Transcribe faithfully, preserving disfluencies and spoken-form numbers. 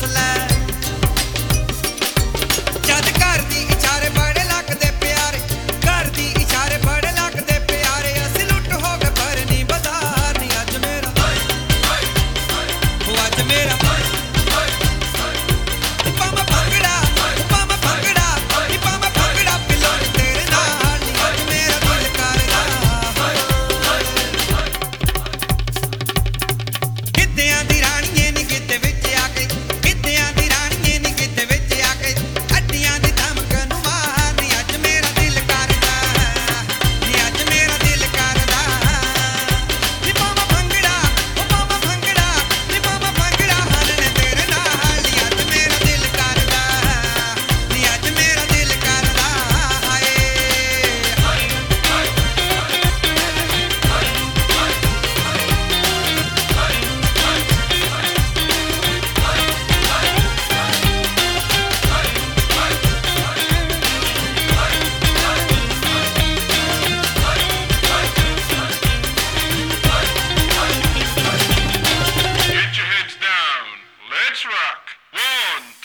ਦੱਸ ਲੈ ਜਦ ਘਰ ਦੀ ਇਸ਼ਾਰੇ ਬੜੇ ਲੱਗਦੇ ਪਿਆਰੇ ਘਰ ਦੀ ਇਸ਼ਾਰੇ ਬੜੇ ਲੱਗਦੇ ਪਿਆਰੇ ਅਸੀਂ ਲੁੱਟ ਹੋ ਗਏ ਪਰ ਨਹੀਂ ਬਜ਼ਾਰ ਨਹੀਂ ਅੱਜ ਮੇਰਾ ਉਹ ਅੱਜ ਮੇਰਾ ਪਾਮਾ ਭੰਗੜਾ ਪਾਮਾ ਭੰਗੜਾ ਪਾਮਾ ਭੰਗੜਾ ਪਿਲੋ ਤੇਰੇ ਨਾਲ ਨਹੀਂ ਅੱਜ ਮੇਰਾ ਦਿਲ ਕਰਦਾ ਗਿੱਧਿਆਂ ਦੀ ਰਾਣੀਏ ਨੀ ਗਿੱਧੇ ਵਿੱਚ ਆ ਕੇ ਗਿੱਧਿਆਂ ਦੀ ਰਾਣੀਏ ਨੀ ਗਿੱਧੇ ਵਿੱਚ ਆ ਕੇ ਅੱਡੀਆਂ ਦੀ ਧਮਕ ਨੂੰ ਮਾਰ ਨੀ ਅੱਜ ਮੇਰਾ ਦਿਲ ਕਰਦਾ ਨੀ ਅੱਜ ਮੇਰਾ ਦਿਲ ਕਰਦਾ ਨੀ ਪਾਮਾ ਭੰਗੜਾ ਉਹ ਪਾਮਾ ਭੰਗੜਾ ਨੀ ਪਾਮਾ ਭੰਗੜਾ ਹਲਣੇ ਤੇਰੇ ਨਾਲ ਨੀ ਅੱਜ ਮੇਰਾ ਦਿਲ ਕਰਦਾ ਨੀ ਅੱਜ ਮੇਰਾ ਦਿਲ ਕਰਦਾ ਹਾਏ Get your heads down. Let's rock. One,